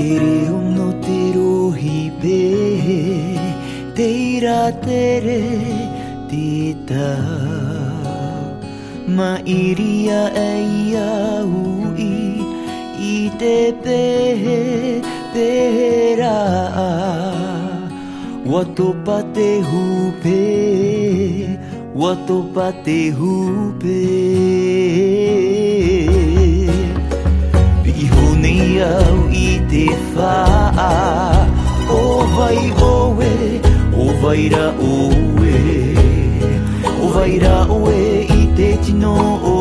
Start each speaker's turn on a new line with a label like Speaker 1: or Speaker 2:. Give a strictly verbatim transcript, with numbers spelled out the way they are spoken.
Speaker 1: reo no te rohi pehe, teira tere te tau. Ma iria e ia hui i te pehe pera. Wato pa te hupe, wato pa te hupe. Piho nei au i te whaa, o vai oe, o vai ra oe, o vai ra oe i te tino o